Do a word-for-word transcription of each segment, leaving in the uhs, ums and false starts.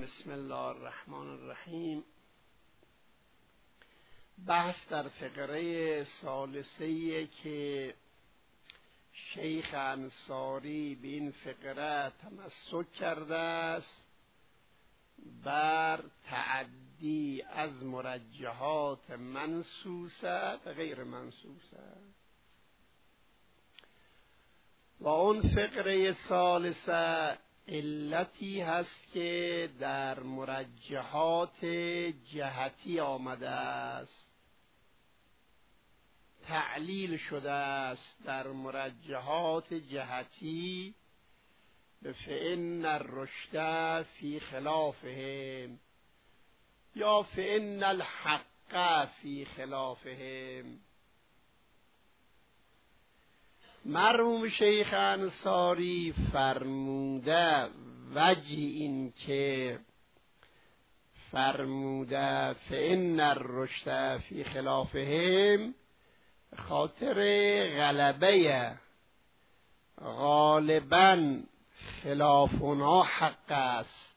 بسم الله الرحمن الرحیم. بحث در فقره ثالثه که شیخ انصاری به این فقره تمسک کرده است بر تعدی از مرجحات منصوصه و غیر منصوصه. و اون فقره ثالثه علتی هست که در مرجحات جهتی آمده است، تعلیل شده است در مرجحات جهتی به فإن الرشد فی خلافهم یا فإن الحق فی خلافهم. مرحوم شیخ انصاری فرموده وجه این که فرموده فإن الرشد فی خلافهم خاطر غلبه غالبا خلافنا حق است.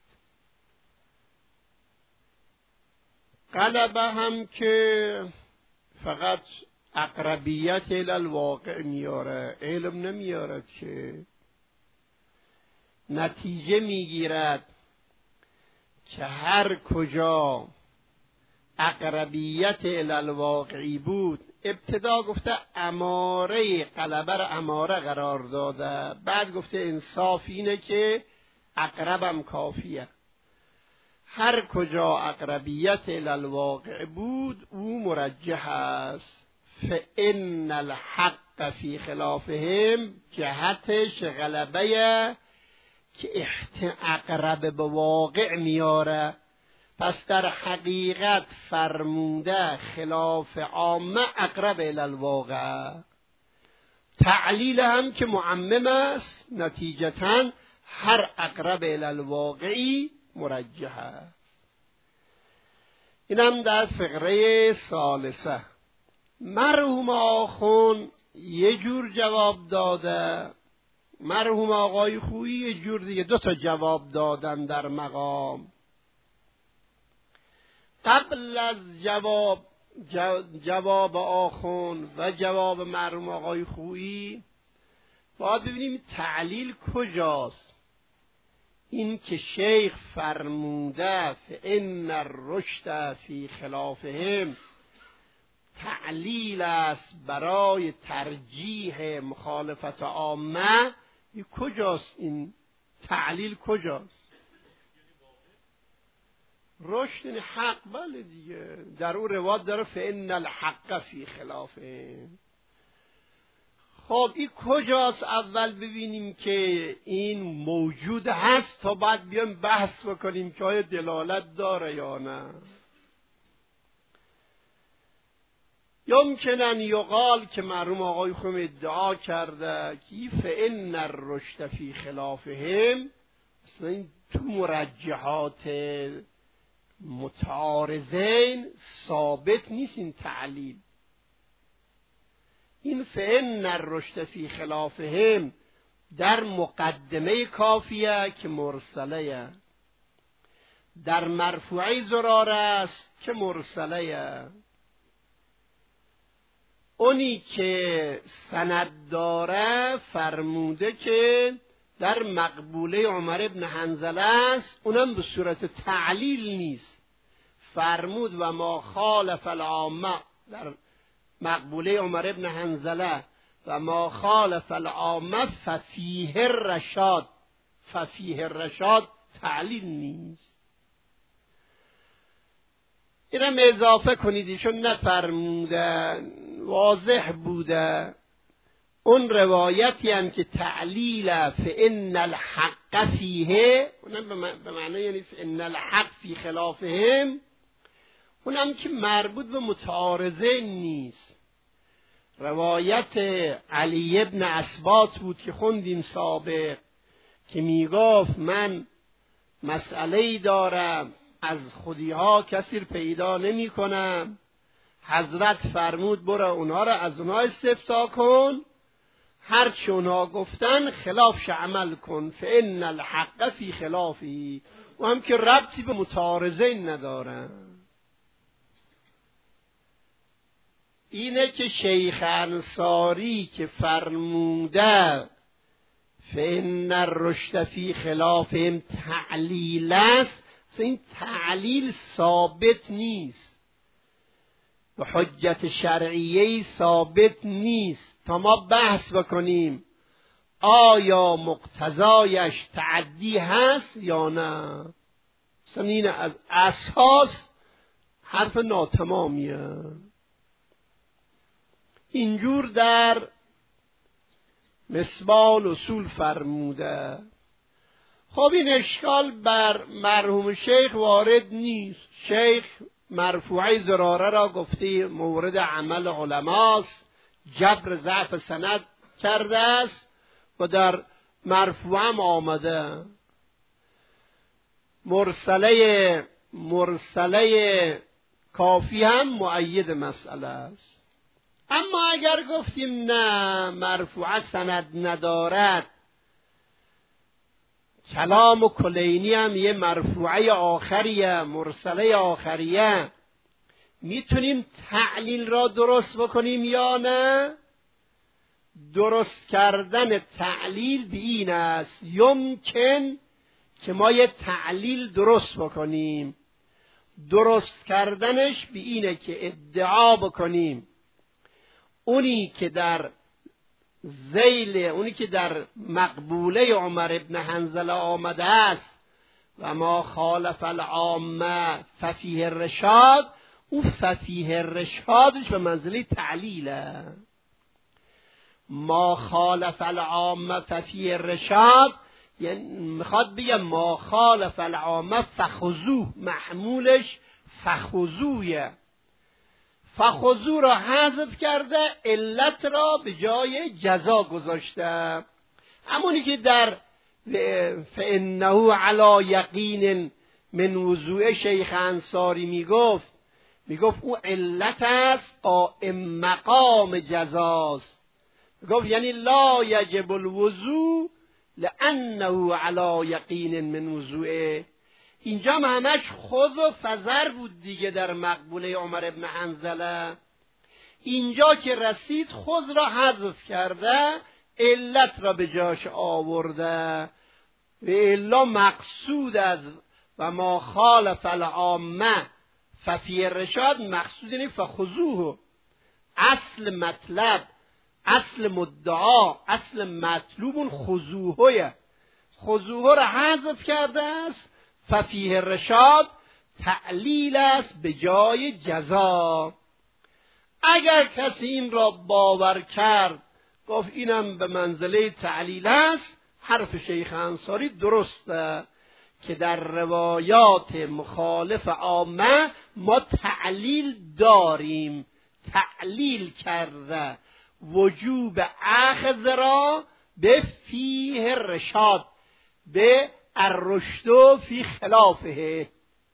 غلبه هم که فقط اقربیت الالواقع میاره، علم نمیاره، که نتیجه میگیرد که هر کجا اقربیت الالواقعی بود ابتدا گفته اماره غلبه را اماره قرار داده، بعد گفته انصاف اینه که اقربم کافیه. هر کجا اقربیت الالواقع بود او مرجح است. فإن الحق فی خلافهم جهتش غلبه که اقرب به واقع میاره. پس در حقیقت فرموده خلاف عامه اقرب الالواقع. تعلیل هم که معمم است، نتیجتاً هر اقرب الالواقعی مرجح است. اینم در فقره ثالثه. مرحوم آخون یه جور جواب داده، مرحوم آقای خویی یه جور دیگه، دو تا جواب دادن در مقام. قبل از جواب جواب آخون و جواب مرحوم آقای خویی باید ببینیم تعلیل کجاست. این که شیخ فرموده فإن الرشد فی خلافهم تعلیل است برای ترجیح مخالفت عامه، این کجاست؟ این تعلیل کجاست؟ رشد یعنی حق، بله دیگه، در اون روایت داره فإن الحق فی خلافهم. خب این کجاست؟ اول ببینیم که این موجود هست تا بعد بیایم بحث بکنیم که آیا دلالت داره یا نه. یمکنن یقال که مرحوم آقای خم ادعا کرده که فإن الرشد فی خلافهم اصلا این تو مرجحات متعارضین ثابت نیست. این تعلیل این فإن الرشد فی خلافهم در مقدمه کافیه که مرسله، در مرفوعه زرار است که مرسله. اونی که سند داره فرموده که در مقبوله عمر ابن حنظله است، اونم به صورت تعلیل نیست. فرمود و ما خالف العامه در مقبوله عمر ابن حنظله و ما خالف العامه ففیه الرشاد، ففیه الرشاد تعلیل نیست. اینم اضافه کنید، ایشون نفرموده، واضح بوده. اون روایتی هم که تعلیل فإن الحق فیه، اونم به معنی یعنی فإن الحق فی خلافهم، اونم که مربوط به متعارضه نیست. روایت علی ابن اسباط بود که خوندیم سابق که میگفت من مسئله‌ای دارم، از خودیها کسی پیدا نمی کنم. حضرت فرمود برو اونها را از اونها استفتا کن، هر چه اونها گفتن خلافش عمل کن. فإن الحق فی خلافی، و هم که ربطی به متعارضه ندارن. اینه که شیخ انصاری که فرموده فإن الرشد فی خلافهم تعلیل است، این تعلیل ثابت نیست، به حجت شرعیه ثابت نیست تا ما بحث بکنیم آیا مقتضایش تعدی هست یا نه. مثلا این از اساس حرف ناتمامیه. اینجور در مصباح اصول فرموده. خب این اشکال بر مرحوم شیخ وارد نیست. شیخ مرفوعه زراره را گفته مورد عمل علماست، جبر ضعف سند کرده است و در مرفوعه هم آمده. مرسله مرسله کافی هم مؤید مسئله است. اما اگر گفتیم نه مرفوعه سند ندارد، کلام کلینی هم یه مرفوعه آخریه، مرسله آخریه، میتونیم تعلیل را درست بکنیم یا نه؟ درست کردن تعلیل به این است یمکن که ما یه تعلیل درست بکنیم. درست کردنش به اینه که ادعا بکنیم اونی که در ذیل اونی که در مقبوله عمر ابن حنظله آمده است و ما خالف العامه ففیه الرشاد، او ففیه الرشادش به منزله تعلیله. ما خالف العامه ففیه الرشاد یعنی میخواد بگه ما خالف العامه فخذوه، محمولش فخذویه. فخذو را حذف کرده، علت را به جای جزا گذاشته. همونی که در فانه علی یقین من وضوع شیخ انصاری میگفت میگفت او علت است قائم مقام جزاست. میگفت یعنی لا یجب الوضوء لانه علی یقین من وضوعه. اینجا همش خذ و فزر بود دیگه در مقبوله عمر ابن حنظله. اینجا که رسید خذ را حذف کرده، علت را به جاش آورده. و الا مقصود از و ما خالف العامه ففی الرشاد مقصود اینه فخذوه. اصل مطلب، اصل مدعا، اصل مطلوب خذوهه. خذوه را حذف کرده است. ففیه الرشاد تعلیل است به جای جزا. اگر کسی این را باور کرد گفت اینم به منزله تعلیل است، حرف شیخ انصاری درسته که در روایات مخالف عامه ما تعلیل داریم. تعلیل کرده وجوب اخذ را به فیه الرشاد، به الرشد فی خلافه.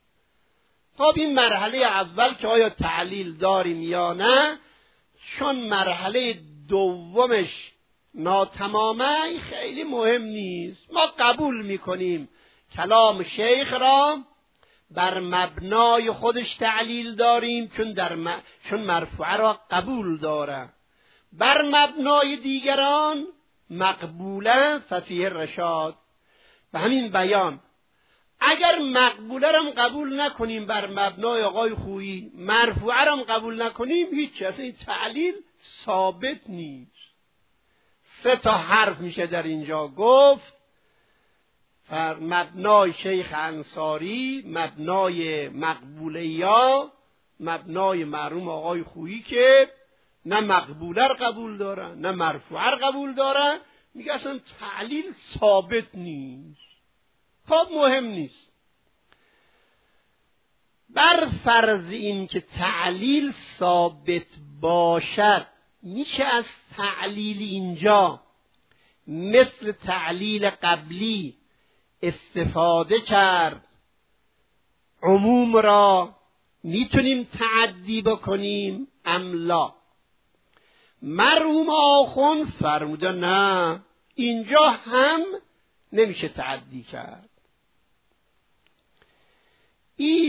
خب این مرحله اول که آیا تعلیل داریم یا نه، چون مرحله دومش ناتمامه خیلی مهم نیست. ما قبول میکنیم کلام شیخ را، بر مبنای خودش تعلیل داریم چون در م... چون مرفوعه را قبول داره. بر مبنای دیگران مقبوله ففیه الرشاد. به همین بیان اگر مقبوله رم قبول نکنیم بر مبنای آقای خویی، مرفوعه رم قبول نکنیم، هیچ اصلا این تعلیل ثابت نیست. سه تا حرف میشه در اینجا گفت. بر مبنای شیخ انصاری، مبنای مقبوله یا مبنای مرحوم آقای خویی که نه مقبوله را قبول داره نه مرفوعه را قبول داره، میگه اصلا تعلیل ثابت نیست. خب مهم نیست. بر فرض این که تعلیل ثابت باشد، میشه از تعلیل اینجا مثل تعلیل قبلی استفاده کرد. عموم را میتونیم تعدی بکنیم ام لا؟ مرحوم آخوند فرموده نه، اینجا هم نمیشه تعدی کرد.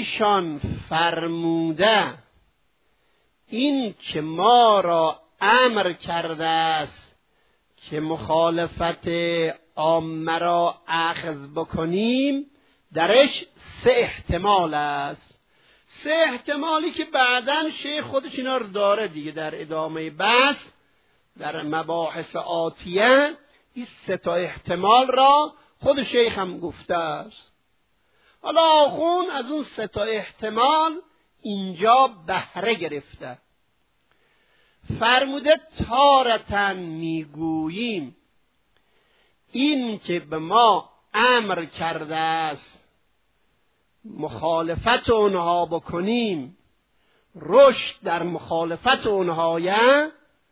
ایشان فرموده این که ما را امر کرده است که مخالفت عامه را اخذ بکنیم، درش سه احتمال است. سه احتمالی که بعداً شیخ خودش اینا رو داره دیگه در ادامه بحث در مباحث آتیه. این سه تا احتمال را خود شیخ هم گفته است. حالا آخون از اون سه تا احتمال اینجا بهره گرفته. فرموده تارتن میگوییم این که به ما امر کرده است مخالفت اونها بکنیم، رشد در مخالفت اونهایه،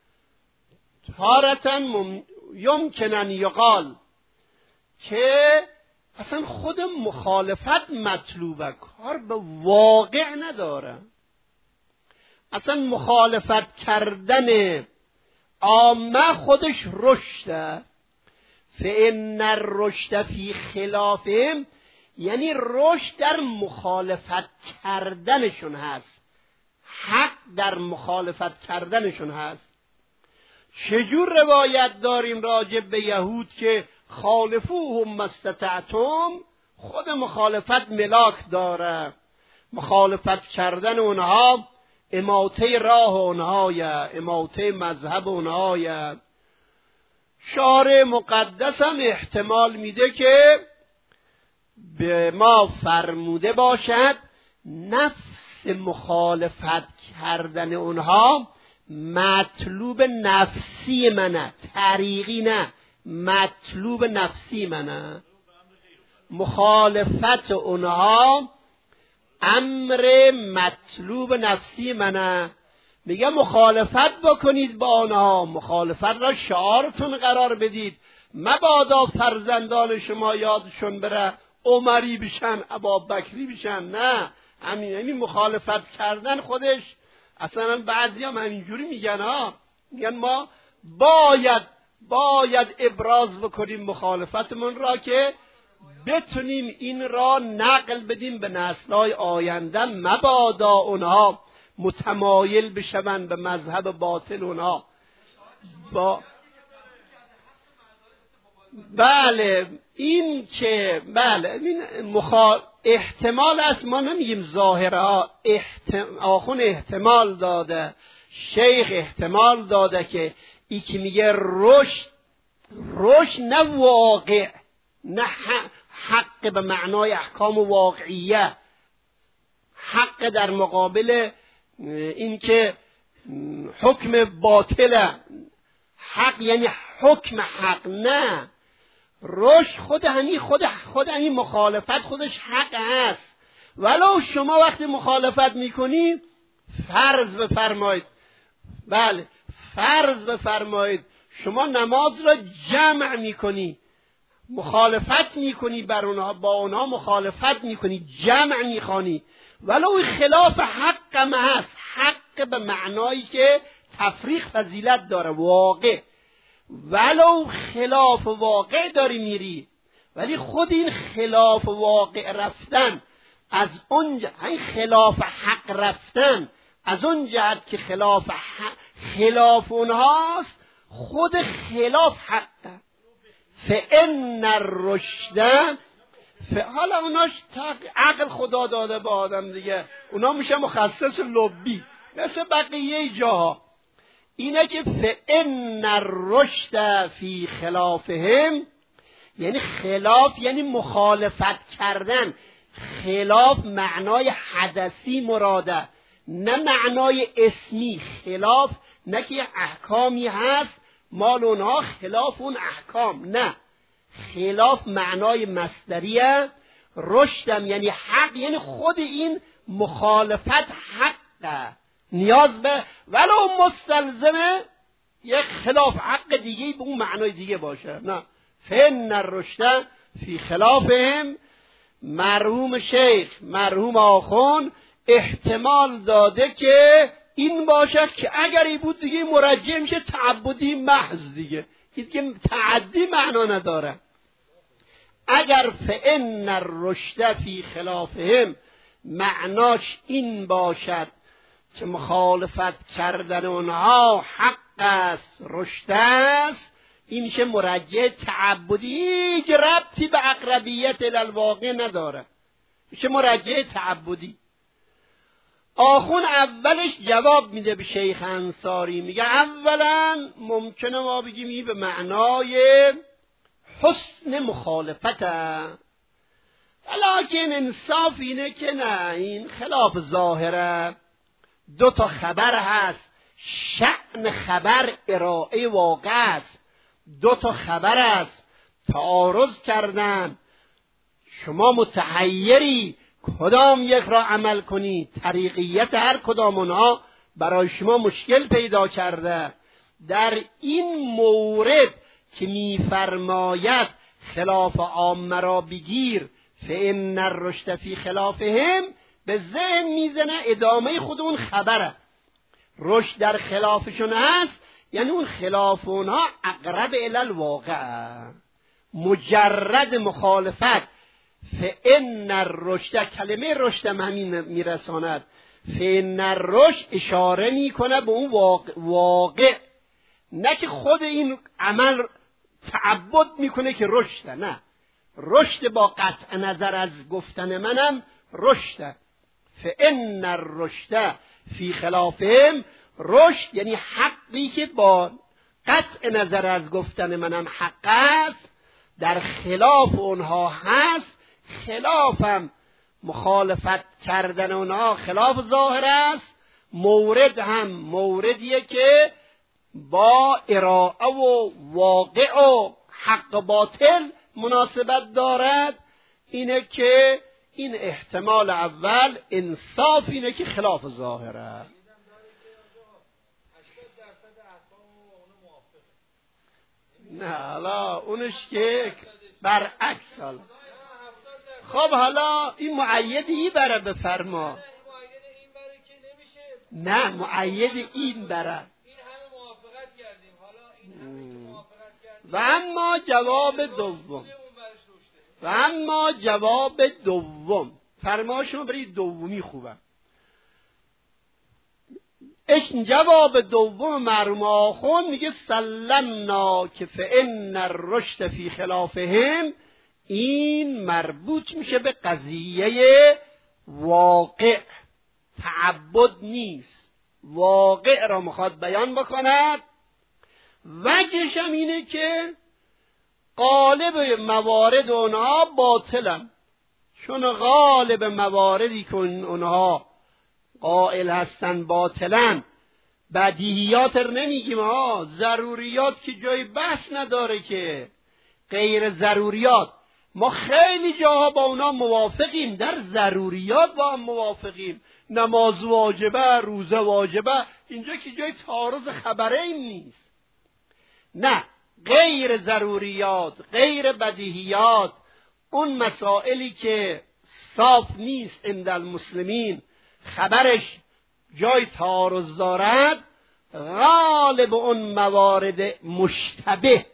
تارتن یمکنن یقال که اصلا خود مخالفت مطلوبه، کار به واقع نداره. اصلا مخالفت کردن عامه خودش رشده. فإن الرشد فی خلافهم، یعنی رشد در مخالفت کردنشون هست، حق در مخالفت کردنشون هست. چجور روایت داریم راجع به یهود که خالفوهم ما استطعتم؟ خود مخالفت ملاک داره. مخالفت کردن اونها اماته راه اونهایه، اماته مذهب اونهایه. شارع مقدس هم احتمال میده که به ما فرموده باشد نفس مخالفت کردن اونها مطلوب نفسی منه، طریقی نه، مطلوب نفسی منه. مخالفت اونها امر مطلوب نفسی منه. میگه مخالفت بکنید با آنها، مخالفت را شعارتون قرار بدید، مبادا فرزندان شما یادشون بره عمری بشن، ابابکری بشن. نه، همین همین مخالفت کردن خودش. اصلا بعضی هم همینجوری میگن ها، میگن ما باید باید ابراز بکنیم مخالفتمون را که بتونیم این را نقل بدیم به نسل‌های آینده، مبادا اونها متمایل بشون به مذهب باطل اونها. با بله این که بله این مخال... احتمال است، ما نمیگیم ظاهرها. احتم... آخون احتمال داده، شیخ احتمال داده که ای که میگه رشد، رشد نه واقع، نه حق به معنای احکام واقعیه، حق در مقابل این که حکم باطله، حق یعنی حکم حق. نه، رشد خود همین خود خود همین مخالفت خودش حق هست. ولو شما وقتی مخالفت میکنی، فرض بفرمایید، بله فرض بفرمایید شما نماز را جمع میکنی، مخالفت میکنی بر اونها، با اونها مخالفت میکنی، جمع میخوانی، ولو خلاف حق هم هست، حق به معنایی که تفریق فضیلت داره، واقع، ولو خلاف واقع داری میری، ولی خود این خلاف واقع رفتن از اون این خلاف حق رفتن از اون جهت که خلاف حق خلاف اونهاست، خود خلاف حقه. فإن الرشد، حالا اوناش عقل خدا داده به آدم دیگه، اونا میشه مخصص لبی مثل بقیه جاها. اینه که فإن الرشد فی خلافهم، یعنی خلاف یعنی مخالفت کردن. خلاف معنای حدثی مراده، نه معنای اسمی. خلاف نه که احکامی هست مال اونها خلاف اون احکام، نه، خلاف معنای مصدریه. رشدم یعنی حق، یعنی خود این مخالفت حقه، نیاز به ولو مستلزمه یک خلاف حق دیگه به اون معنای دیگه باشه. نه، فإن الرشد فی خلافهم. مرحوم شیخ مرحوم آخون احتمال داده که این باشه که اگر این بود دیگه مرجع میشه تعبدی محض، دیگه دیگه تعدی معنا نداره. اگر فإن الرشد فی خلافهم معناش این باشد که مخالفت کردن اونها حق است، رشد است، این میشه مرجع تعبدی، هیچ ربطی به اقربیت الالواقع نداره، میشه مرجع تعبدی. آخون اولش جواب میده به شیخ انصاری، میگه اولا ممکنه ما بگیم این به معنای حسن مخالفت است، ولیکن انصاف اینه که نه، این خلاف ظاهره. دو تا خبر هست، شأن خبر ارائه واقع است، دو تا خبر است، تعارض کردن، شما متحیری کدام یک را عمل کنی، طریقیت هر کدام اونها برای شما مشکل پیدا کرده. در این مورد که میفرماید خلاف عامه را بگیر فإن الرشد فی خلافهم، به ذهن میزنه ادامه خود اون خبره، رشد در خلافشون هست، یعنی اون خلاف اونها اقرب الی الواقع، مجرد مخالفت. فإن الرشد، کلمه رشد همین میرساند، فإن الرشد اشاره میکنه به اون واقع, واقع. نه که خود این عمل تعبد میکنه که رشده، نه، رشد با قطع نظر از گفتن منم رشده. فإن الرشد فی خلافهم، رشد یعنی حقی که با قطع نظر از گفتن منم حق است، در خلاف اونها هست. خلافم مخالفت کردن اونها خلاف ظاهر است، مورد هم موردیه که با ارائه و واقع و حق باطل مناسبت دارد. اینه که این احتمال اول انصاف اینه که خلاف ظاهره. نه حالا اونش که برعکس. حالا خب حالا این معیدی بره بفرما. نه معید این بره. و اما جواب دوم و اما جواب دوم فرما شما برید دومی خوبه. جواب دوم مرحوم آخوند میگه سلمنا که فإن الرشد فی خلافهم، این مربوط میشه به قضیه واقع، تعبد نیست، واقع را میخواد بیان بکند. وجهش هم اینه که غالب موارد اونها باطلن، چون غالب مواردی که اونها قائل هستن باطلن. بدیهیات رو نمیگیم ها، ضروریات که جای بحث نداره، که غیر ضروریات ما خیلی جاها با اونا موافقیم، در ضروریات با هم موافقیم، نماز واجبه، روزه واجبه، اینجا که جای تعارض خبره این نیست. نه، غیر ضروریات، غیر بدیهیات، اون مسائلی که صاف نیست عند المسلمین، خبرش جای تعارض دارد، غالب اون موارد مشتبه،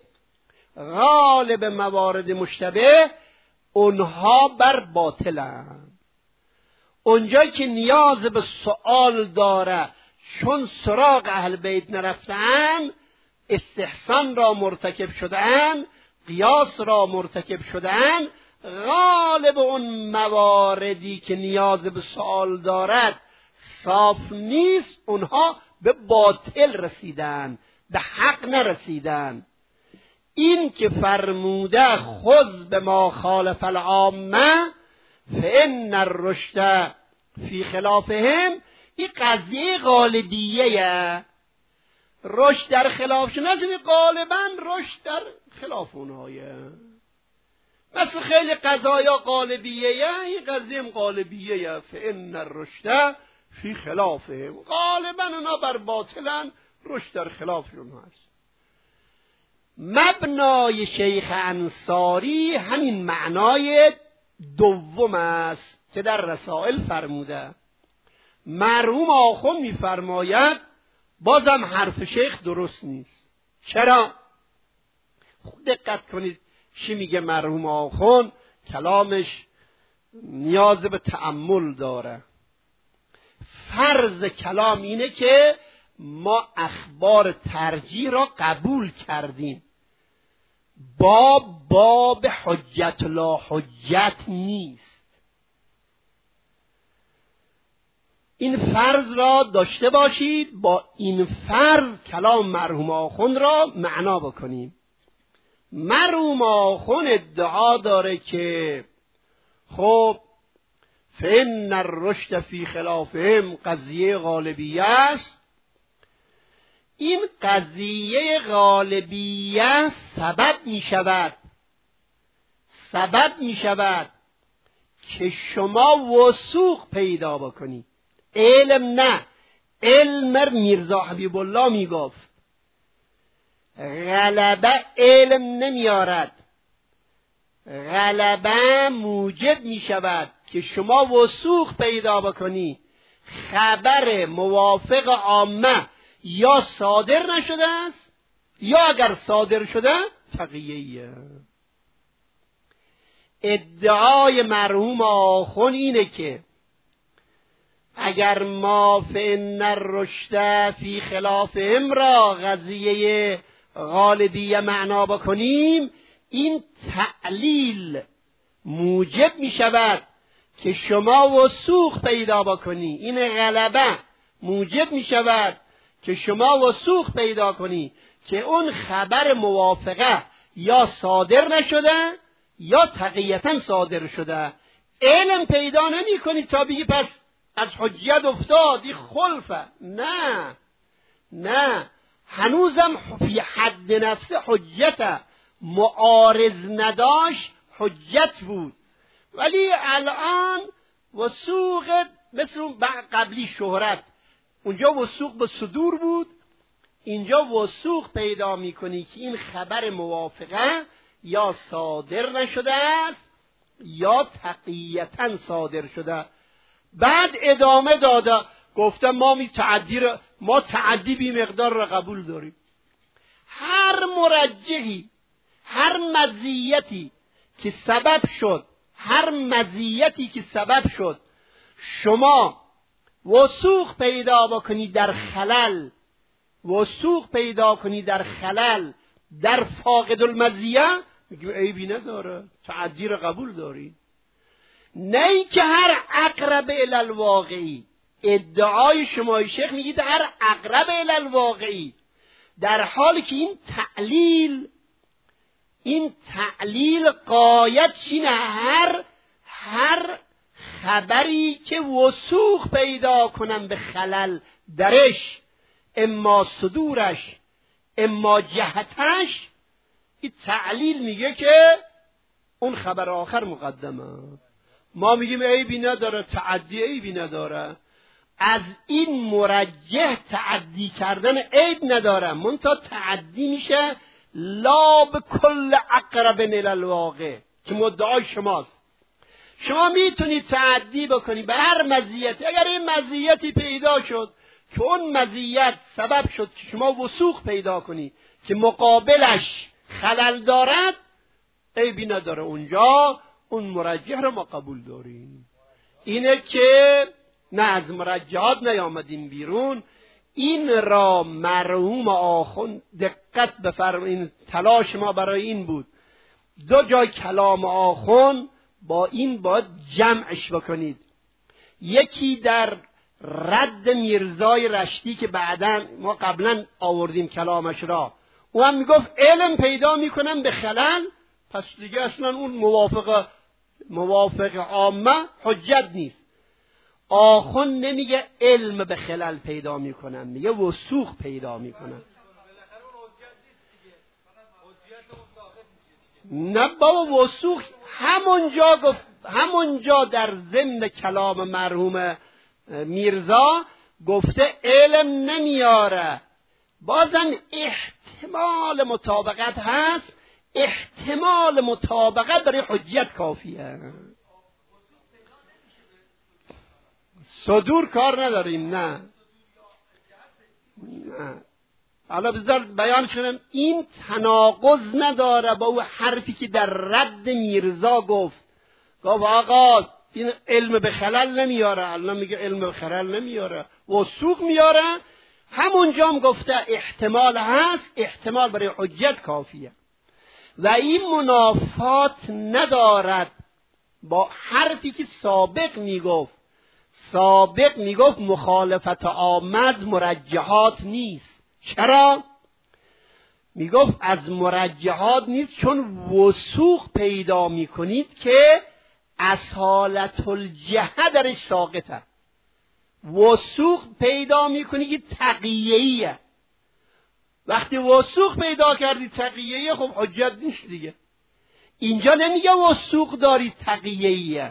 غالب موارد مشتبه اونها بر باطلند. اونجا که نیاز به سؤال داره، چون سراغ اهل بیت نرفتن، استحسان را مرتکب شدن، قیاس را مرتکب شدن، غالب اون مواردی که نیاز به سؤال دارد صاف نیست، اونها به باطل رسیدن، به حق نرسیدن. این که فرموده خذ به ما خالف العامه فإن الرشد فی خلافهم، این قضیه غالبیه، رشد در خلافشون هست، غالبا رشد در خلاف اونهایه. مثل خیلی قضایا غالبیه، این قضیه هم غالبیه، فإن الرشد فی خلافهم، غالبا اونا بر باطلن، رشد در خلافشون هست. مبنای شیخ انصاری همین معنای دوم است که در رسائل فرموده. مرحوم آخوند میفرماید بازم حرف شیخ درست نیست. چرا؟ خود دقت کنید چی میگه مرحوم آخوند، کلامش نیاز به تأمل داره. فرض کلام اینه که ما اخبار ترجیح را قبول کردیم، باب باب حجت لا حجت نیست. این فرض را داشته باشید، با این فرض کلام مرحوم آخوند را معنا بکنیم. مرحوم آخوند ادعا داره که خب فإن الرشد فی خلافهم قضیه غالبیه است. این قضیه غالبیه سبب می شود سبب می شود که شما وثوق پیدا بکنید. علم نه، علم میرزا حبیب الله می گفت غلبه علم نمیارد، غلبه موجب می شود که شما وثوق پیدا بکنی. خبر موافق عامه یا صادر نشده است یا اگر صادر شده تقییه. ادعای مرحوم آخوند اینه که اگر ما فإن الرشد فی خلافهم را قضیه غالبیه معنا بکنیم، این تعلیل موجب می شود که شما وثوق پیدا بکنی. این غلبه موجب می شود که شما وثوق پیدا کنی که اون خبر موافقه یا صادر نشده یا تقییتا صادر شده. علم پیدا نمی کنی تا بگی پس از حجت افتاد، این خلفه. نه نه، هنوزم فی حد نفس حجت معارض نداشت، حجت بود. ولی الان وثوق مثل قبلی شهرت، اونجا وثوق به صدور بود، اینجا وثوق پیدا میکنی که این خبر موافقه یا صادر نشده است یا تقییتا صادر شده. بعد ادامه داده گفته ما می تعدی را ما تعدی بی مقدار را قبول داریم. هر مرجحی، هر مزیتی که سبب شد هر مزیتی که سبب شد شما وثوق پیدا بکنی در خلل، وثوق پیدا کنی در خلل در فاقد المزیه، میگه عیبی نداره، تعدی را قبول داری. نه ای که هر اقرب الی الواقعی. ادعای شما شیخ میگید هر اقرب الی الواقعی، در حالی که این تعلیل این تعلیل قایت اینه هر هر خبری که وثوق پیدا کنن به خلل درش، اما صدورش اما جهتش، این تعلیل میگه که اون خبر آخر مقدمه. ما میگیم عیبی نداره، تعدی عیبی نداره. از این مرجح تعدی کردن عیب نداره، منتها تعدی میشه لا بکل اقرب الی الواقع که مدعای شماست. شما میتونید تعدی بکنی به هر مزیتی. اگر این مزیتی پیدا شد که اون مزیت سبب شد که شما وثوق پیدا کنی که مقابلش خلل دارد، عیبی نداره، اونجا اون مرجح رو ما قبول داریم. اینه که نه از مرجحات نیامدیم بیرون. این را مرحوم آخوند دقت بفرمایید، تلاش ما برای این بود دو جای کلام آخوند با این باید جمعش بکنید. یکی در رد میرزای رشتی که بعداً ما قبلا آوردیم کلامش را، او هم میگفت علم پیدا میکنن به خلل، پس دیگه اصلا اون موافق موافق عامه حجت نیست. آخوند نمیگه علم به خلل پیدا میکنن، میگه وثوق پیدا میکنن. نه بابا، وثوق همونجا گفت، همونجا در ضمن کلام مرحوم میرزا گفته علم نمیاره. بازم احتمال مطابقت هست، احتمال مطابقت برای حجت کافیه. صدور کار نداریم. نه نه حالا بذار بیان کنم، این تناقض نداره با اون حرفی که در رد میرزا گفت. گفت آقا این علم به خلل نمیاره. الان میگه علم به خلل نمیاره، وثوق میاره. همونجا هم گفته احتمال هست، احتمال برای حجت کافیه و این منافات ندارد با حرفی که سابق میگفت. سابق میگفت مخالفت آمد مرجحات نیست. چرا؟ میگفت از مرجحات نیست چون وثوق پیدا میکنید که اصالت الجهه درش ساقطه. وثوق پیدا میکنی که تقیه‌ایه. وقتی وثوق پیدا کردی تقیه‌ایه، خب حجت نیست دیگه. اینجا نمیگه وثوق داری تقیه‌ایه،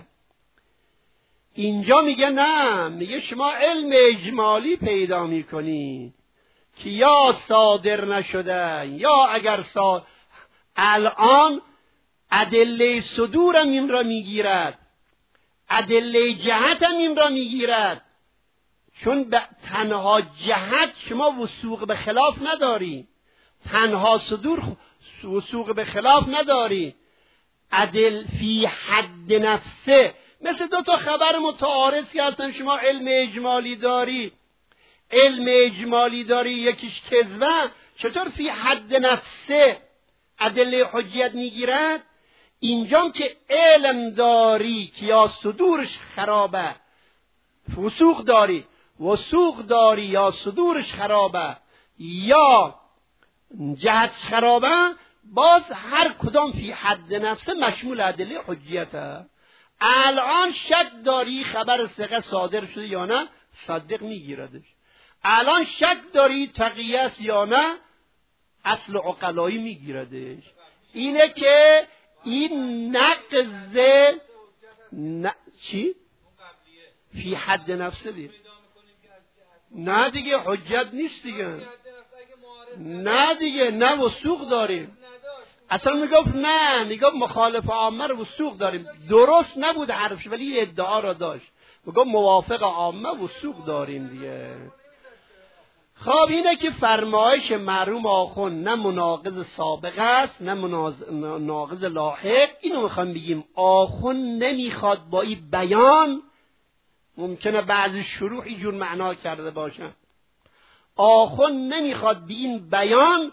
اینجا میگه نه، میگه شما علم اجمالی پیدا میکنی که یا صادر نشده یا اگر صادر. الان ادله صدورم این را میگیرد، ادله جهت هم این را میگیرد، چون به تنها جهت شما وثوق به خلاف نداری، تنها صدور وثوق به خلاف نداری. عدل فی حد نفسه، مثل دو تا خبر متعارض که هستن. شما علم اجمالی داری، علم اجمالی داری یکیش کذبه، چطور فی حد نفسه ادله حجیت میگیرد؟ اینجام که علم داری که یا صدورش خرابه، وثوق داری، وثوق داری یا صدورش خرابه یا جهتش خرابه، باز هر کدام فی حد نفسه مشمول ادله حجیته. الان شک داری خبر ثقه صادر شده یا نه، صدق میگیردش. الان شک داری تقیه است یا نه، اصل عقلایی میگیردش. اینه که این نقض ن... چی؟ فی حد نفسه دید. نه دیگه حجت نیست دیگه. نه دیگه، نه وثوق داریم. اصلا میگفت نه، میگفت مخالف عامه رو وثوق داریم. درست نبود حرفش ولی ادعا را داشت، میگفت موافق عامه وثوق داریم دیگه. خب اینه که فرمایش مرحوم آخوند نه مناقض سابق است نه مناقض لاحق. اینو میخوام بگیم آخوند نمیخواد با این بیان، ممکنه بعضی شروح اینجور معنا کرده باشن، آخوند نمیخواد به این بیان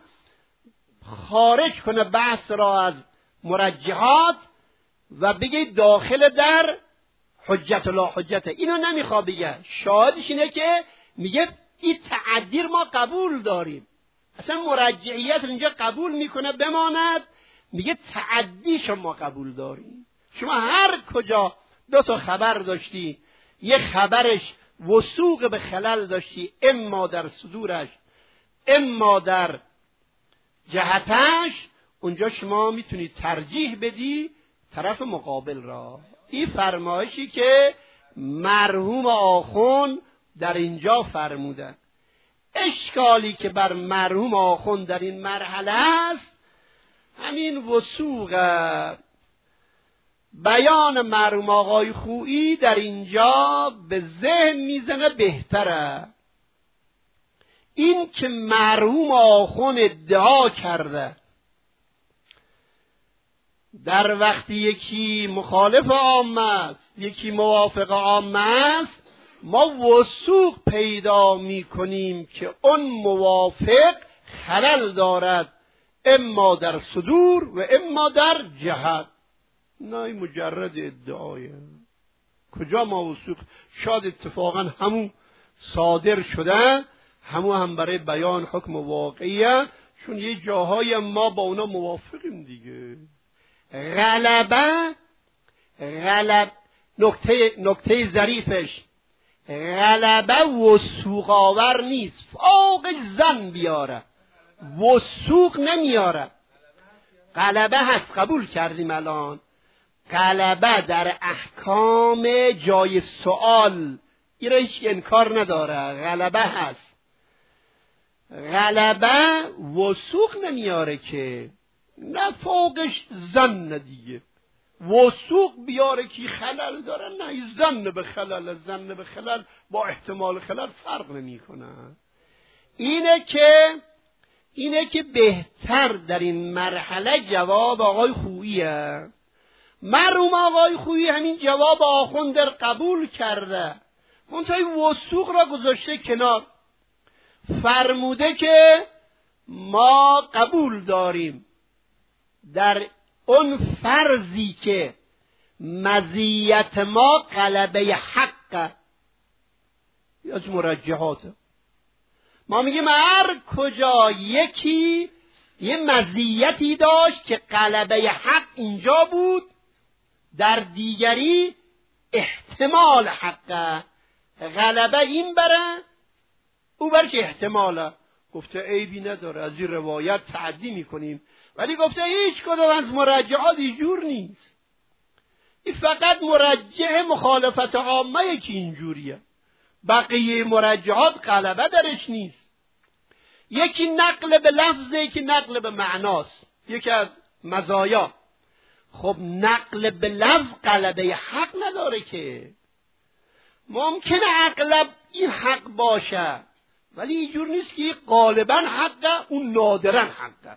خارج کنه بحث را از مرجحات و بگه داخل در حجت و لا حجت. اینو نمیخواد بگه. شاهدش اینه که میگه این تعدیر ما قبول داریم، اصلا مرجحیت اینجا قبول میکنه بماند، میگه تعدیش ما قبول داریم. شما هر کجا دو تا خبر داشتی، یه خبرش وثوق به خلل داشتی، اما در صدورش اما در جهتش، اونجا شما میتونی ترجیح بدی طرف مقابل را. این فرمایشی که مرحوم آخوند در اینجا فرمودن. اشکالی که بر مرحوم آخوند در این مرحله است همین وثوق. بیان مرحوم آقای خویی در اینجا به ذهن میزنه بهتره. این که مرحوم آخوند ادعا کرده در وقتی یکی مخالف عامه است یکی موافق عامه است، ما وثوق پیدا میکنیم که اون موافق خلل دارد، اما در صدور و اما در جهت. نه مجرد ادعایه. کجا ما وثوق؟ شاید اتفاقا همون صادر شده، همون هم برای بیان حکم واقعیه، چون یه جاهای ما با اونا موافقیم دیگه. غلبه غلب نکته نکته ظریفش، غلبه وثوق آور نیست، فوقش زن بیاره، وثوق نمیاره. غلبه هست، قبول کردیم الان. غلبه در احکام جای سوال این را هیچ انکار نداره، غلبه هست. غلبه وثوق نمیاره که، نه فوقش زن دیگه. وثوق بیاره که خلل داره، نه زن به خلل، زن به خلل با احتمال خلل فرق نمی کنه. اینه که اینه که بهتر در این مرحله جواب آقای خوییه. مرحوم آقای خویی همین جواب آخوند در قبول کرده، منتهی وثوق را گذاشته کنار، فرموده که ما قبول داریم در اون فرضی که مزیت ما غلبه حق از مرجحات. ما میگیم هر کجا یکی یه مزیتی داشت که غلبه حق اینجا بود، در دیگری احتمال حق غلبه این بره او برش احتماله. گفته عیبی نداره، از این روایت تعدی میکنیم، ولی گفته هیچ کدوم از مرجحات اینجور نیست، این فقط مرجح مخالفت عامه که اینجوریه، بقیه مرجحات غلبه درش نیست. یکی نقل به لفظه، یکی نقل به معناست، یکی از مزایا. خب نقل به لفظ غلبه حق نداره که، ممکنه اغلب این حق باشه ولی اینجور نیست که غالبا حقه، اون نادرا حقه.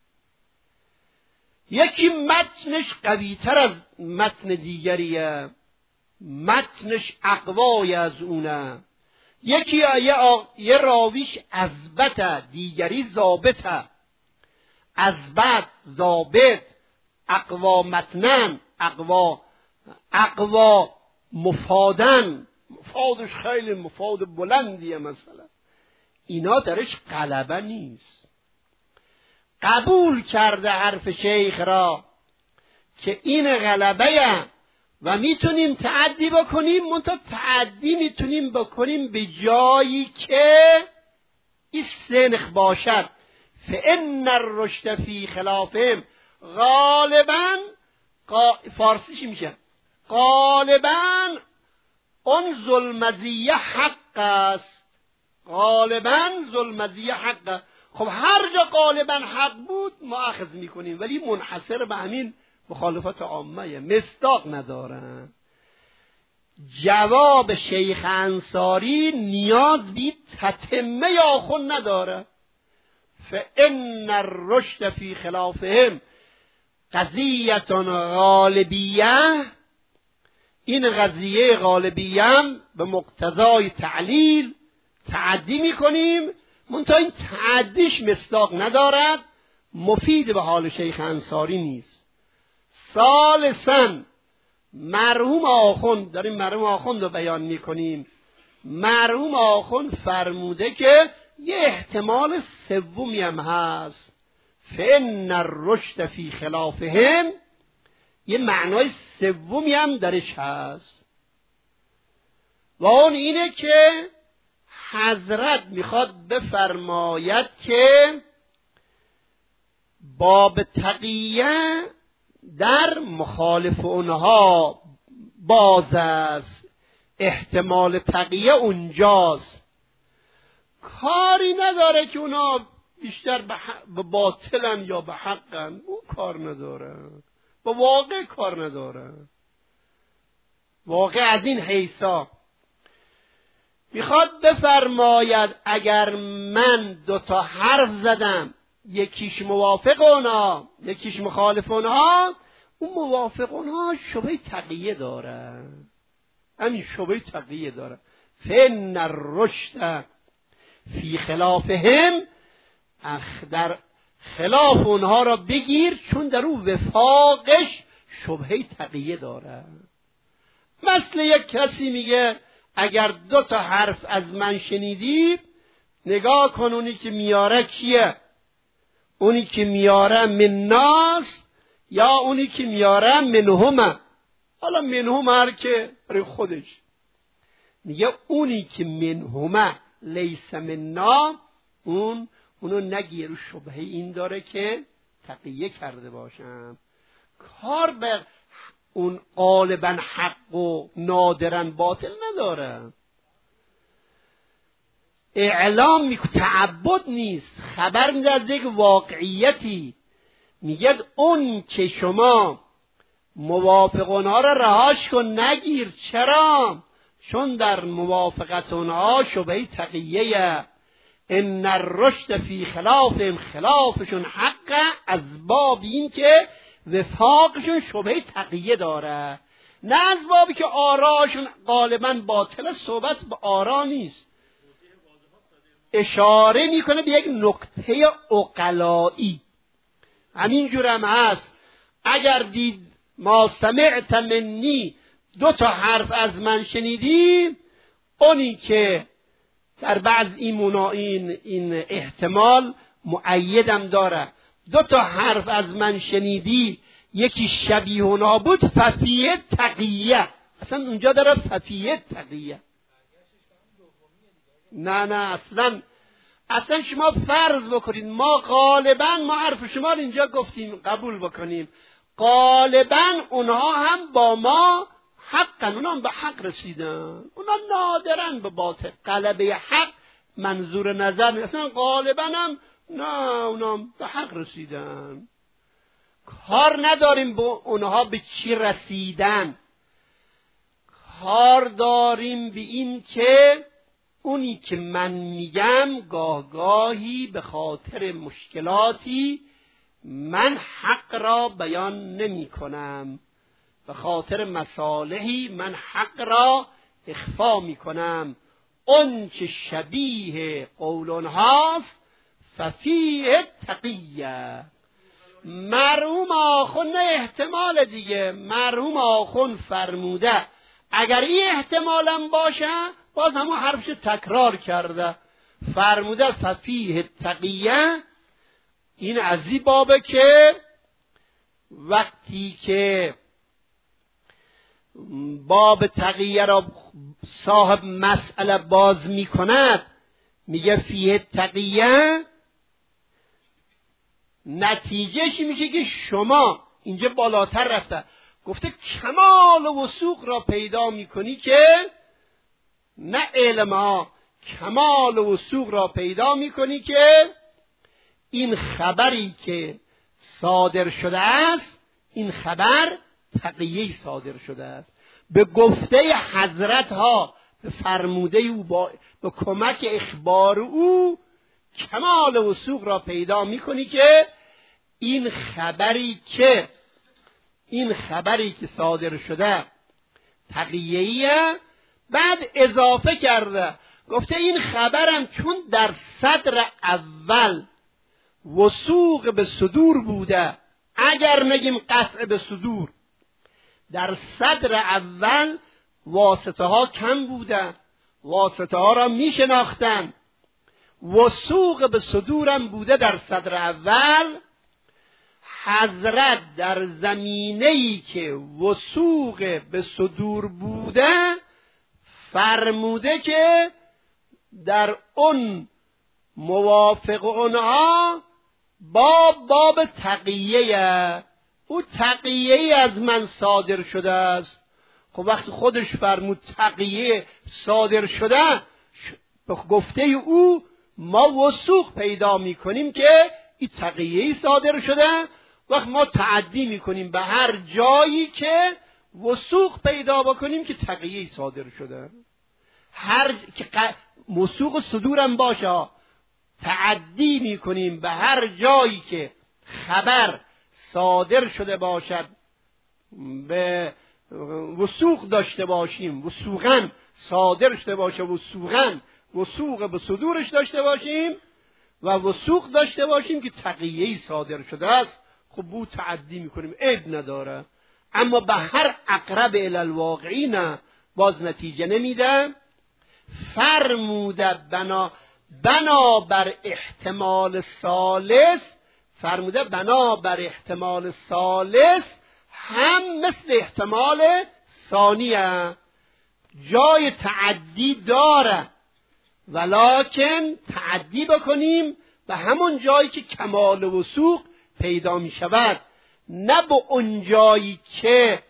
یکی متنش قوی تر از متن دیگریه، متنش اقوای از اونه، یکی یه, یه راویش اثبته دیگری ضابطه، اثبت ضابط اقوا متنن، اقوا اقوا مفادن، مفادش خیلی مفاد بلندیه مثلا، اینا درش غلبه نیست. قبول کرده حرف شیخ را که این غلبه و میتونیم تعدی بکنیم، منتها تعدی میتونیم بکنیم به جایی که این سنخ باشد. فان الرشد فی خلافهم، غالبا قا... فارسی چی میشه؟ غالبا اون ظلمزیه حق است، غالبا ظلمزیه حق. خب هر جا غالبا حق بود ما اخذ میکنیم، ولی منحصر به همین مخالفت عامه، مصداق ندارن. جواب شیخ انصاری نیاز بی تتمه آخون نداره. فان الرشد فی خلافهم قضیه غالبیه، این قضیه غالبیه به مقتضای تعلیل تعدی میکنیم، منتها این تعدیش مصداق ندارد، مفید به حال شیخ انصاری نیست. ثالثاً مرحوم آخوند، داریم مرحوم آخوند رو بیان میکنیم، مرحوم آخوند فرموده که یه احتمال سومی هم هست، فان الرشد فی خلافهم، یه معنای سومی هم درش هست و اون اینه که حضرت میخواد بفرماید که باب تقیه در مخالف اونها باز است، احتمال تقیه اونجاست، کاری نداره که اونا بیشتر به باطلن یا به حقن، اون کار نداره، با واقع کار نداره. واقع از این حیثا میخواد بفرماید اگر من دوتا حرف زدم، یکیش موافق اونها یکیش مخالف اونها، اون موافق اونها شبه تقیه داره، همین شبه تقیه داره. فان الرشد فی خلافهم، در خلاف اونها را بگیر چون در اون وفاقش شبه تقیه داره. مثل یک کسی میگه اگر دو تا حرف از من شنیدی، نگاه کن اونی که میاره کیه، اونی که میاره من ناس یا اونی که میاره منهم. حالا منهم هر که برای خودش میگه، اونی که منهم لیس منا، اون اونو نگیر، شبهه این داره که تقیه کرده باشم، کار به اون غالبا حق و نادرا باطل نداره. اعلام میکنه، تعبد نیست، خبر میده از یک واقعیتی. میگه اون که شما موافق اونها را رهاش کن، نگیر. چرا؟ چون در موافقت اونها شبهه تقیه. ان الرشد فی خلافهم، خلافشون حق از باب این که وفاقشون شبهه تقیه داره، نه از بابی که آراشون غالبا باطله. صحبت به آرا نیست، اشاره میکنه به یک نکته عقلایی. همینجور هم هست. اگر دید ما سمعت منی، دو تا حرف از من شنیدی، اونی که در بعض ایمونا این, این احتمال مؤیدم داره، دو تا حرف از من شنیدی، یکی شبیه و نابود، ففیه تقیه. اصلا اونجا داره ففیه تقیه. نه نه اصلا اصلا شما فرض بکنید ما غالبا ما حرف شما رو اینجا گفتیم قبول بکنیم، غالبا اونها هم با ما حقا، اونها هم به حق رسیدن، اونها نادرن به باطل. غلبه حق منظور نظر، اصلا غالبا هم نه، اونها هم به حق رسیدن. کار نداریم با اونها به چی رسیدن، کار داریم به این که اونی که من میگم گاه گاهی به خاطر مشکلاتی من حق را بیان نمی کنم، به خاطر مصالحی من حق را اخفا می کنم. اون که شبیه قولون هاست ففیه تقیه. مرحوم آخون نه احتمال دیگه، مرحوم آخون فرموده اگر این احتمالم باشه، باز همون حرفش تکرار کرده، فرموده ففیه تقیه. این از این بابه که وقتی که باب تقیه را صاحب مسئله باز می کند میگه فیه تقیه، نتیجهش میشه که شما اینجا بالاتر رفته، گفته کمال و وثوق را پیدا میکنی که نه علم ها، کمال و وثوق را پیدا میکنی که این خبری که صادر شده است، این خبر تقیه صادر شده است، به گفته حضرت ها، به فرموده او، با به کمک اخبار او کمال وثوق را پیدا میکنی که این خبری که این خبری که صادر شده تقیه‌ایه. بعد اضافه کرده گفته این خبرم چون در صدر اول وثوق به صدور بوده، اگر نگیم قطع به صدور، در صدر اول واسطه ها کم بوده، واسطه ها را می شناختن، وثوق به صدورم بوده در صدر اول. حضرت در زمینه‌ای که وثوق به صدور بوده فرموده که در اون موافق اونها باب باب تقیه، او تقیه از من صادر شده است. خب وقتی خودش فرمود تقیه صادر شده، به گفته او ما وثوق پیدا میکنیم که این تقیه صادر شده. وقت ما تعدی میکنیم به هر جایی که وثوق پیدا بکنیم که تقیه صادر شده، هر که وثوق صدورم باشه، تعدی میکنیم به هر جایی که خبر صادر شده باشد، به وثوق داشته باشیم، وثوقاً صادر شده باشه، وثوقاً وثوق به صدورش داشته باشیم و وثوق داشته باشیم که تقیه‌ای صادر شده است. خب بو تعدی میکنیم، عیب نداره. اما به هر اقرب الی الواقعی نه، باز نتیجه نمیده. فرموده بنا بنا بر احتمال ثالث، فرموده بنا بر احتمال ثالث هم مثل احتمال ثانیه، جای تعدی داره، ولکن تعدی بکنیم به همون جایی که کمال وثوق پیدا می شود، نه به اون جایی که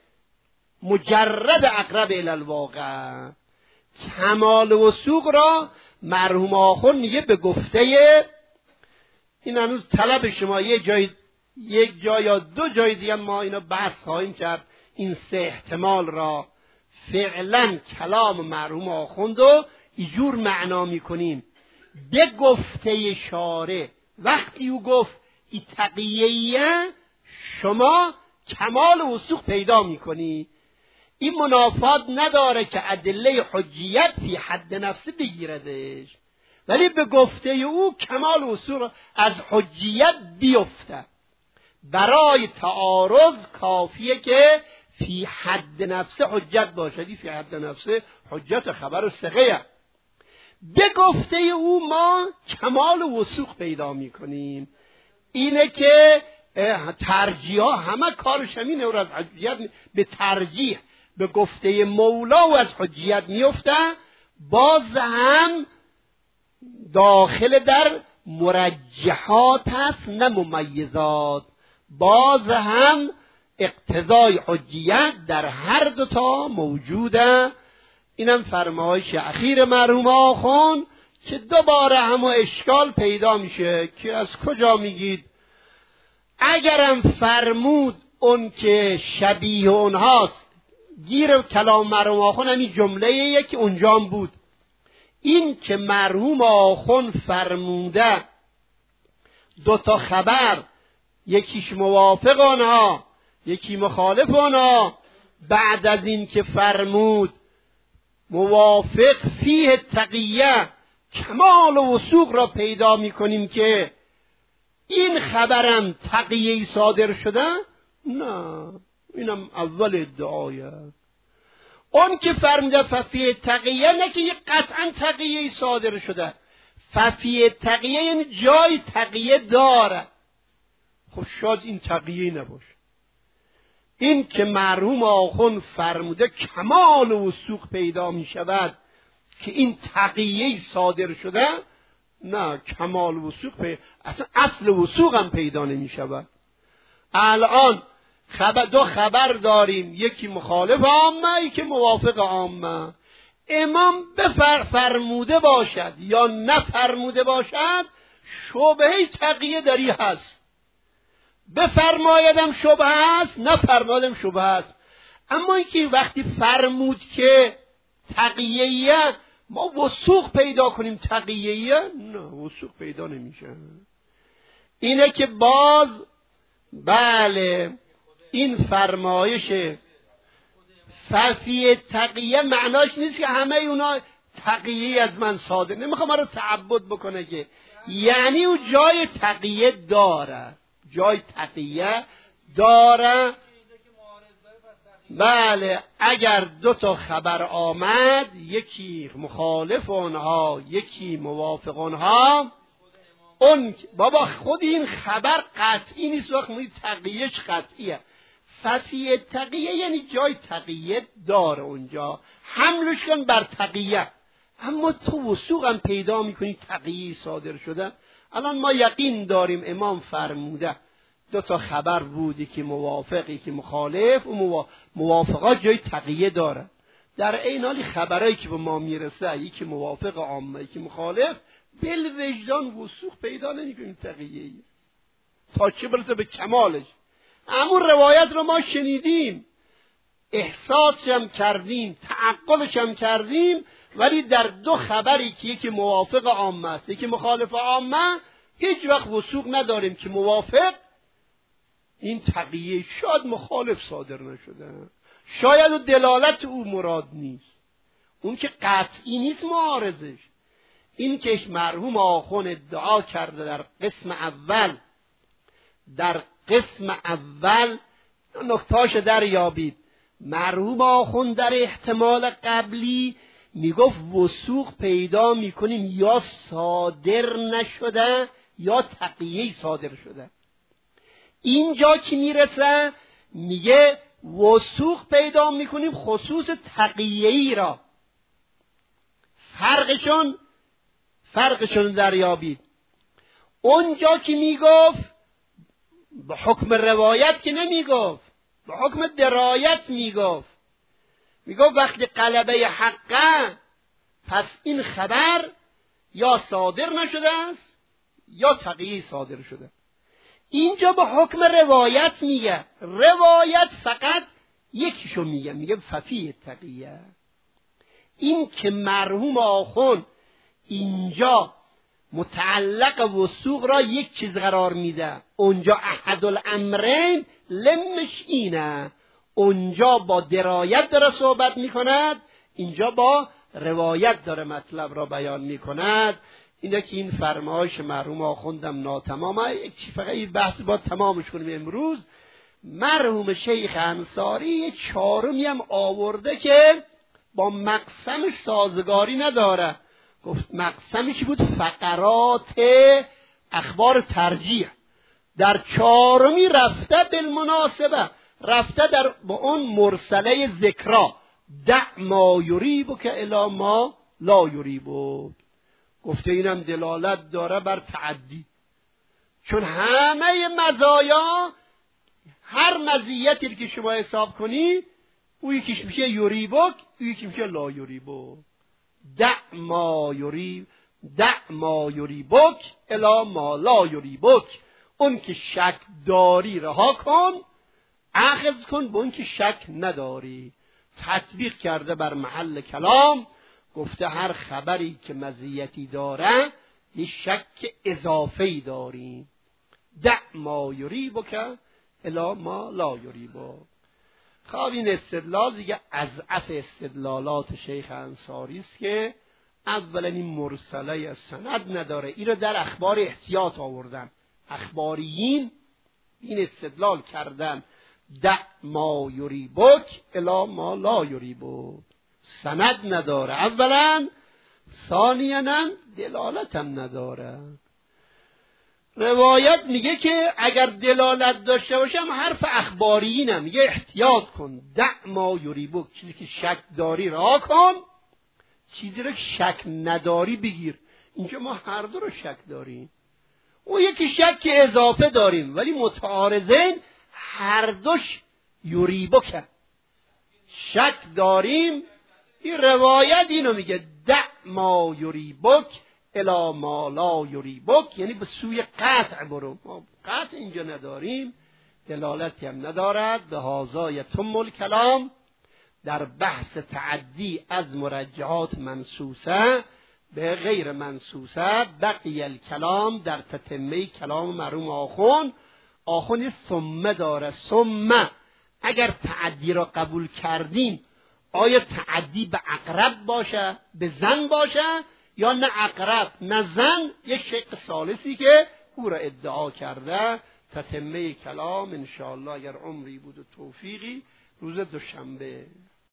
مجرد اقرب الی الواقع. کمال وثوق را مرحوم آخون میگه به گفته، این هنوز طلب شما، یه جای یک جای یا دو جای دیگه ما اینا بحث خواهیم کرد. این سه احتمال را فعلا کلام مرحوم آخوند رو اینجور معنا میکنیم به گفته شارع. وقتی او گفت این تقیه‌ایه، شما کمال وثوق پیدا میکنی. این منافات نداره که ادله حجیت فی حد نفسه بگیردش، ولی به گفته او کمال وثوق از حجیت بیفته. برای تعارض کافیه که فی حد نفسه حجت باشدی. فی حد نفسه حجت خبر ثقه. به گفته او ما کمال وثوق پیدا میکنیم. اینه که ترجیح ها همه کارش همینه، و از حجیت به ترجیح به گفته مولا و از حجیت میفته. باز هم داخل در مرجحات هست نه ممیزات. باز هم اقتضای حجیت در هر دوتا موجوده. اینم فرمایش اخیر مرحوم آخوند که دوباره همه اشکال پیدا میشه که از کجا میگید؟ اگرم فرمود اون که شبیه اونهاست، گیر کلام مرحوم آخوند همین جمله یکی اونجام بود. این که مرحوم آخوند فرموده دوتا خبر، یکیش موافق آنها یکی مخالف آنها، بعد از این که فرمود موافق فیه تقیه کمال و وثوق را پیدا میکنیم که این خبرم تقیه صادر شده؟ نه، اینم اول ادعایه. اون که فرموده ففیه تقیه، نه که قطعا تقیه صادر شده. ففیه تقیه یعنی جای تقیه داره. خب شاید این تقیه نباشه. این که مرحوم آخوند فرموده کمال وثوق پیدا می شود که این تقیه صادر شده، نه، کمال وثوق پیدا، اصلا اصل وثوق هم پیدا نمی شود. الان خبر دو خبر داریم، یکی مخالف عامه یکی موافق عامه. امام بفر فرموده باشد یا نفرموده باشد شبهه تقیه داری هست. بفرمایدم شبهه هست، نفرمایدم شبهه هست. اما اینکه وقتی فرمود که تقیه ما وثوق پیدا کنیم تقیه، نه، وثوق پیدا نمیشه. اینه که باز بله این فرمایش ففی تقیه معناش نیست که همه اونا تقیه از من صادر، نمیخوام رو تعبد بکنه که، یعنی او جای تقیه داره، جای تقیه داره. بله اگر دو تا خبر آمد، یکی مخالف اونها یکی موافق اونها، اون بابا خود این خبر قطعی نیست، وقت موی تقیهش قطعیه. ففی تقیه یعنی جای تقیه داره، اونجا حملش کن بر تقیه. اما تو وثوق هم پیدا میکنی تقیه صادر شده. الان ما یقین داریم امام فرموده دو تا خبر بودی که موافقی که مخالف، و موافقات جای تقیه داره. در این حالی خبرایی که به ما میرسه یکی موافق عامه یکی مخالف، بل وجدان وثوق پیدا نمیکنیم تقیه تا چه برسه به کمالش. همون روایت رو ما شنیدیم، احساسش هم کردیم، تعقلش هم کردیم، ولی در دو خبری که یکی موافق عامه است یکی مخالف عامه، هیچ وقت وثوق نداریم که موافق این تقیه، شاید مخالف صادر نشده، شاید و دلالت او مراد نیست، اون که قطعی نیست معارضش. این که مرحوم آخوند ادعا کرده در قسم اول، در قسم اول نکتاش در یابید. مرحوم آخوند در احتمال قبلی میگفت وثوق پیدا میکنیم یا صادر نشده یا تقیه صادر شده. اینجا که میرسه میگه وثوق پیدا میکنیم خصوص تقیه‌ای را. فرقشون فرقشون دریابید. اونجا که میگفت به حکم روایت که نمیگفت، به حکم درایت میگفت. میگفت وقتی قلبه حقه، پس این خبر یا صادر نشده است یا تقیه صادر شده. اینجا به حکم روایت میگه، روایت فقط یکیشو میگه، میگه ففی تقیه. این که مرحوم آخوند اینجا متعلق وثوق را یک چیز قرار میده، اونجا احد الامرین لمش اینه، اونجا با درایت داره صحبت میکند، اینجا با روایت داره مطلب را بیان میکند. اینه که این فرمایش مرحوم آخوندم ناتمامه. یک چی فقط این بحث با تمامش کنیم امروز. مرحوم شیخ انصاری چهارمی هم آورده که با مقسمش سازگاری نداره. گفت مقسمش بود فقرات اخبار ترجیح. در چهارمی رفته بالمناسبه، رفته در با اون مرسله ذکرا، دع ما یریبک الی ما لا یریبک. گفته اینم دلالت داره بر تعدی، چون همه مزایا، هر مزیتی که شما حساب کنی، او یکیش میشه یریبک، او یکی میشه لا یریبک. دع ما یریب دع ما یریبک الی ما لا یریبک. اون که شک داری رها کن، اخذ کن به اون که شک نداری. تطبیق کرده بر محل کلام، گفته هر خبری که مزیتی داره یه شک اضافه‌ای داریم. دع ما یریبک الی ما لا یریبک. خب این استدلال دیگه اضعف استدلالات شیخ انصاری است که اولا این مرسله سند نداره. این رو در اخبار احتیاط آوردن. اخباریین این استدلال کردن دع ما یریبک الی ما لا یریبک. سند نداره اولا، ثانیاً دلالت هم نداره. روایت میگه که اگر دلالت داشته باشه هم حرف اخباریینه، میگه احتیاط کن، دع ما یریبک، چیزی که شک داری رها کن، چیزی رو شک نداری بگیر. اینجا ما هر دو رو شک داریم، او یکی شک اضافه داریم، ولی متعارضین هر دوش یریبک شک داریم. این روایت اینو میگه دع ما یریبک الی ما لا یریبک، یعنی به سوی قطع برو. ما قطع اینجا نداریم، دلالتی هم ندارد. به هذا یتم الکلام. در بحث تعدی از مرجحات منصوصه به غیر منصوصه بقی الکلام. در تتمه کلام مرحوم آخون، آخون ثم داره. ثم اگر تعدی را قبول کردیم، آیا تعدی به اقرب باشه، به زن باشه، یا نه اقرب نه زن؟ یک شق ثالثی که او را ادعا کرده. تتمه کلام انشاءالله اگر عمری بود و توفیقی روز دوشنبه.